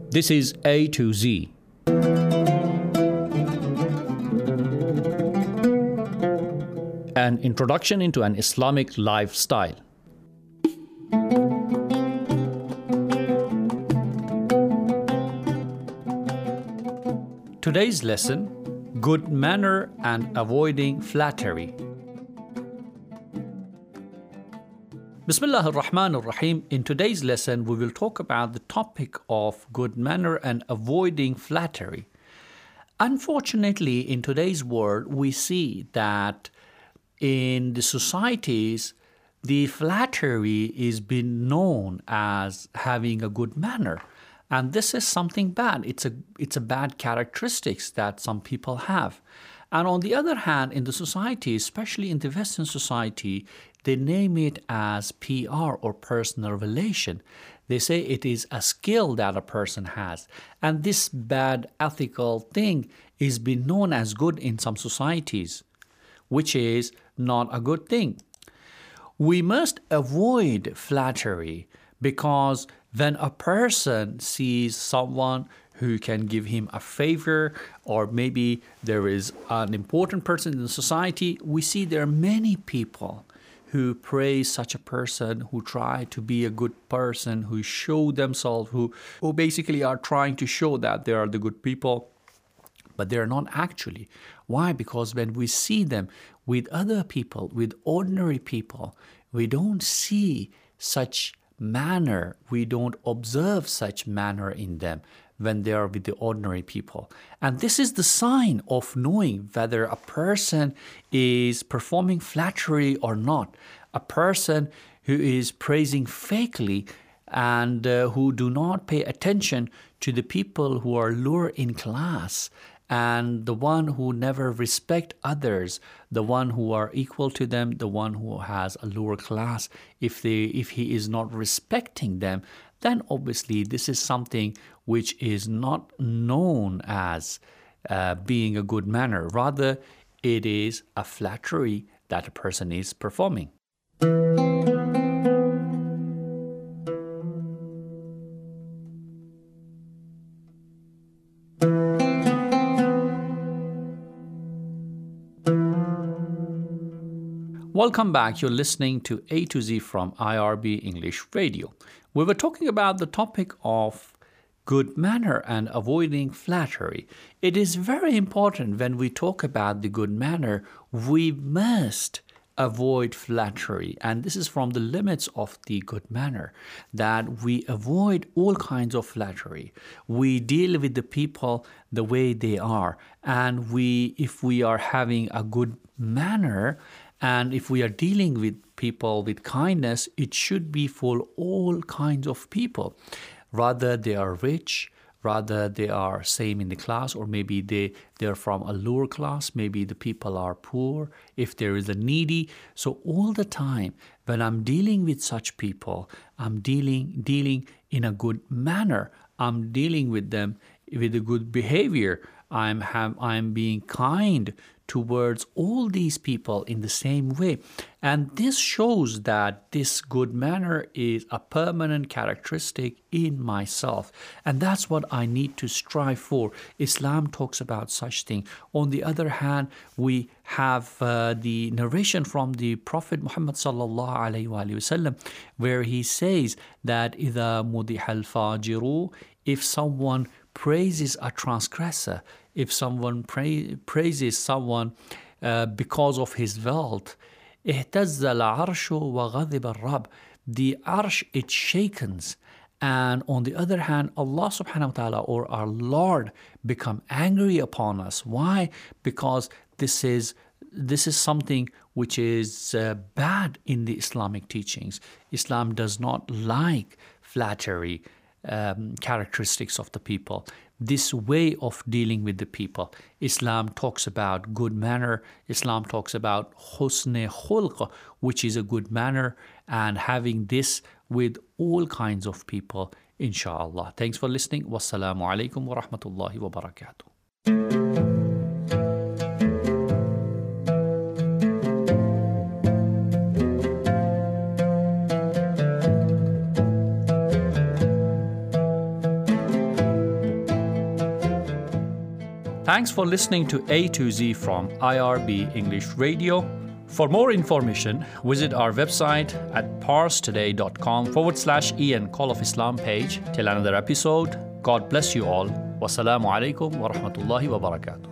This is A to Z. An introduction into an Islamic lifestyle. Today's lesson: good manner and avoiding flattery. Bismillah ar-Rahman ar-Rahim. In today's lesson, we will talk about the topic of good manner and avoiding flattery. Unfortunately, in today's world, we see that in the societies, the flattery is being known as having a good manner. And this is something bad. It's a bad characteristics that some people have. And on the other hand, in the society, especially in the Western society, they name it as PR or personal relation. They say it is a skill that a person has. And this bad ethical thing is being known as good in some societies, which is not a good thing. We must avoid flattery because when a person sees someone who can give him a favor, or maybe there is an important person in the society, we see there are many people who praise such a person, who try to be a good person, who show themselves, who basically are trying to show that they are the good people, but they're not actually. Why? Because when we see them with other people, with ordinary people, we don't see such manner, we don't observe such manner in them when they are with the ordinary people. And this is the sign of knowing whether a person is performing flattery or not. A person who is praising fakely and who do not pay attention to the people who are lower in class, and the one who never respect others, the one who are equal to them, the one who has a lower class, if he is not respecting them, then obviously this is something which is not known as being a good manner. Rather, it is a flattery that a person is performing. Welcome back. You're listening to A to Z from IRB English Radio. We were talking about the topic of good manner and avoiding flattery. It is very important when we talk about the good manner, we must avoid flattery. And this is from the limits of the good manner, that we avoid all kinds of flattery. We deal with the people the way they are. And if we are having a good manner, and if we are dealing with people with kindness, it should be for all kinds of people. Rather they are rich, rather they are same in the class, or maybe they're from a lower class, maybe the people are poor, if there is a needy. So all the time when I'm dealing with such people, I'm dealing in a good manner. I'm dealing with them with a good behavior. I'm being kind towards all these people in the same way. And this shows that this good manner is a permanent characteristic in myself. And that's what I need to strive for. Islam talks about such thing. On the other hand, we have the narration from the Prophet Muhammad sallallahu alaihi wasallam, where he says that إِذَا مُدِحَ الْفَاجِرُ, if someone praises a transgressor, if someone praises someone because of his wealth, اهتز العرش وغضب الرب, the arsh, it shakens. And on the other hand, Allah subhanahu wa ta'ala, or our Lord, become angry upon us. Why? Because this is something which is bad in the Islamic teachings. Islam does not like flattery characteristics of the people. This way of dealing with the people. Islam talks about good manner. Islam talks about husn khulq, which is a good manner, and having this with all kinds of people, inshallah. Thanks for listening. Wassalamu alaikum wa rahmatullahi wa barakatuh. Thanks for listening to A to Z from IRB English Radio. For more information, visit our website at parstoday.com/Ian Call of Islam page. Till another episode, God bless you all. Wassalamu alaikum wa rahmatullahi wa barakatuh.